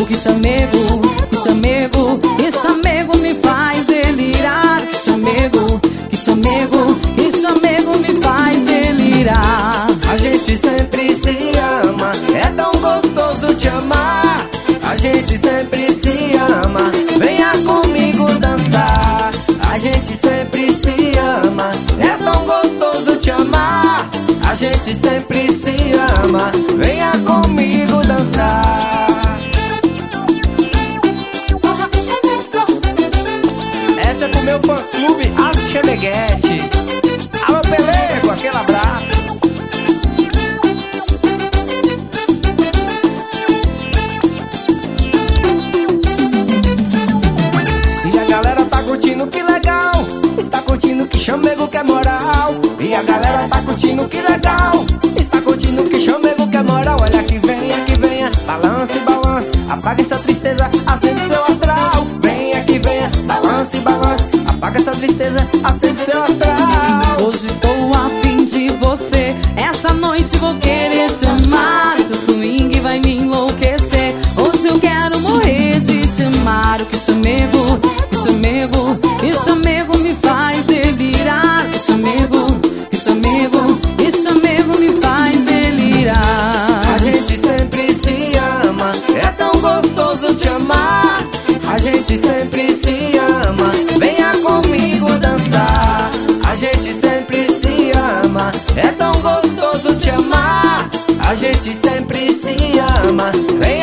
que chamego, que chamego, que chamego me faz delirar. Que chamego, que chamego, que chamego me faz delirar. A gente sempre se ama, é tão gostoso te amar. A gente sempre se ama, venha comigo dançar. A gente sempre se ama, é tão gostoso te amar. A gente sempre se ama, venha comigo dançar. Essa é pro meu fã-clube, As Chemeguetes. Alô, Pelego, aquele abraço. E a galera tá curtindo, que legal. Está curtindo, que chamego, que é moral. E a galera tá curtindo, que legal. Está curtindo, que chamego, que é moral. Olha que venha, balance, balance. Apaga essa tristeza, acende seu astral. Venha que venha, balance, balance. Apaga essa tristeza, acende seu astral. Hoje estou a fim de você, essa noite vou querer te amar. Teu swing vai me enlouquecer. Hoje eu quero morrer de te amar. O que chamego, que chamego, que chamego me faz delirar. Que chamego, que chamego, que chamego me faz delirar. A gente sempre se ama, é tão gostoso te amar. A gente sempre se ama, venha comigo dançar. A gente sempre se ama, é tão gostoso te amar. A gente sempre se ama, venha